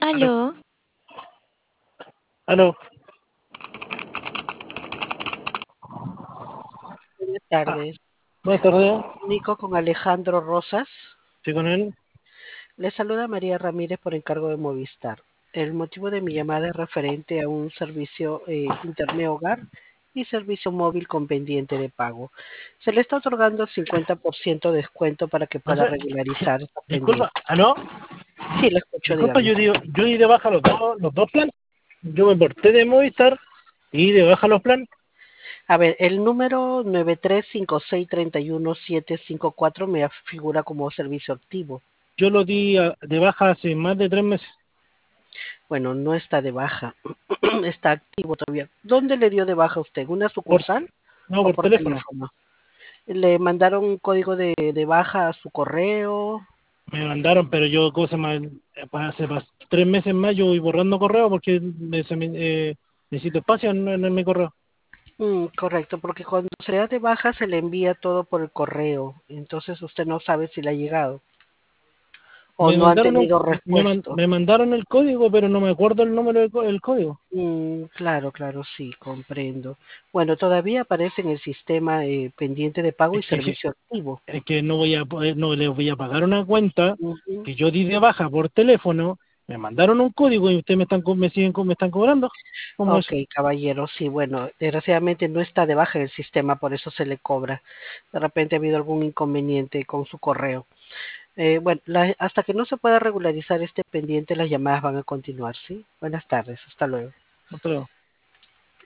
Aló, Aló, aló. Buenas Ah, tardes. buenas tardes. Nico con Alejandro Rosas. Sí, con él. Le saluda María Ramírez por encargo de Movistar. El motivo de mi llamada es referente a un servicio Internet Hogar y servicio móvil con pendiente de pago. Se le está otorgando 50% de descuento para que No pueda sé. regularizar esta Disculpa, pendiente. aló. Sí, lo escucho, Disculpa, dígame. yo di de baja los dos planes. Yo me porté de Movistar y de baja los planes. A ver, el número 9356317754 me figura como servicio activo. Yo lo di de baja hace más de 3 meses. Bueno, no está de baja, está activo todavía. ¿Dónde le dio de baja usted? ¿Una Por, sucursal no, o por por teléfono. teléfono? ¿Le mandaron un código de baja a su correo? Me mandaron, pero yo, cosa más, hace 3 meses más, yo voy borrando correo porque necesito espacio en mi correo. Correcto, porque cuando se da de baja se le envía todo por el correo, entonces usted no sabe si le ha llegado o Me no han mandaron tenido respuesta. me mandaron el código, pero no me acuerdo el número del código. Claro, claro, sí, comprendo. Bueno, todavía aparece en el sistema pendiente de pago y Es que si, servicio activo. es que no voy a poder, no les voy a pagar una cuenta Ujú. que yo di de baja por teléfono, me mandaron un código y ustedes me están cobrando. ¿Cómo Ok, eso? caballero, sí, bueno, desgraciadamente no está de baja en el sistema, por eso se le cobra. De repente ha habido algún inconveniente con su correo. Bueno, hasta que no se pueda regularizar este pendiente, las llamadas van a continuar, ¿sí? Buenas tardes, hasta luego. Hasta luego.